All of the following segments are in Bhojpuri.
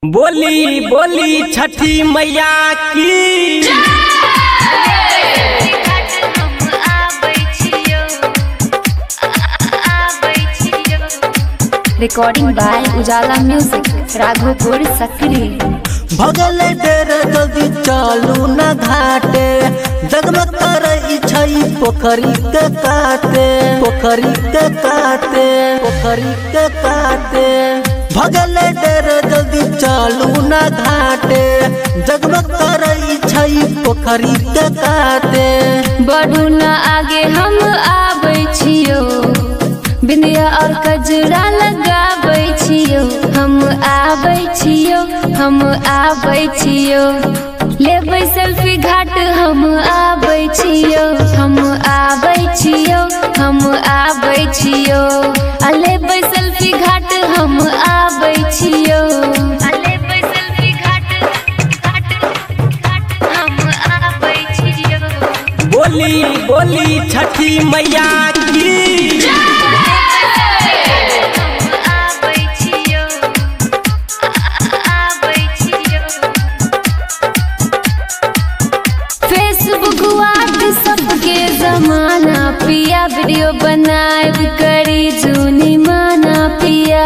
बोली बोली छठी मैया की recording by Ujala music Raghopur Sakri. भगल देर जल्दी चालू न घाटे जगमग करई छई पोखरी के काटे पोखरी के काटे पोखरी के काटे भगल देर जल्दी चालू न घाटे जगमग करई छई पोखरी के काटे बढ़ू न आगे हम आबै छियो बिंदिया और कजरा लगाबै छियो हम आबै छियो हम आबै छियो लेबै सेल्फी घाट हम आबै छियो हम आबै छियो हम आबै छियो लेबै सेल्फी घाट हम आबै छियो लेबै सेल्फी घाट हम आबै छियो। बोली बोली छठी मैया की फेसबुक व्हाट्सएप के जमाना पिया वीडियो बनाए करी जूनी माना पिया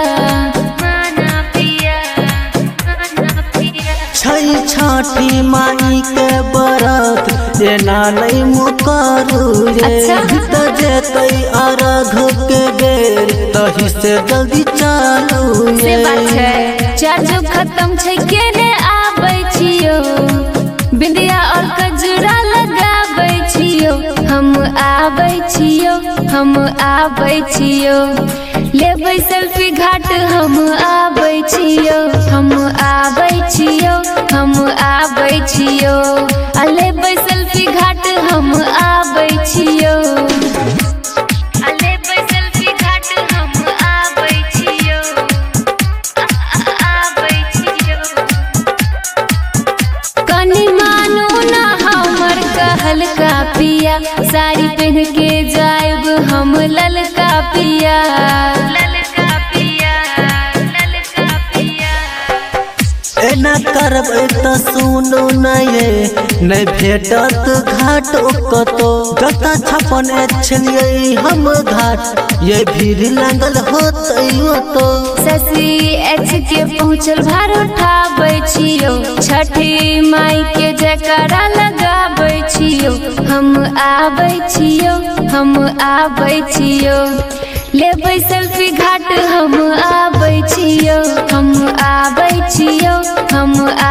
छई छठी माई के बरत एना नहीं मुकरू रे अच्छा। जेतै अर्घ के बेर तही से जल्दी चालू से बात है चार्ज खत्म छै केने आबै छियो बिंदिया और कजरा लगाबै छियो हम आबै छियो हम आबै छियो लेबै सेल्फी घाट हम आबै छियो हम आबै छियो हम आबै छियो लेबै सेल्फी घाट हम आबै छियो लेबै सेल्फी घाट हम आबै छियो आबै छियो कनी मानो ना हमर कहल का पिया साड़ी पहन के जाएब हम ललका पिया ललका पिया ललका पिया। एना करब त सुनो नहीं भेटत घाट कतो जता छपन छलिए हम घाट ये भीड़ लागल होतै तो शशि एच के पहुँचल भार उठाबै छियो छठी माई के जयकारा लगाबै छियो हम आबै छियो हम आबै छियो लेबै सेल्फी घाट हम आबै छियो हम आबै छियो हम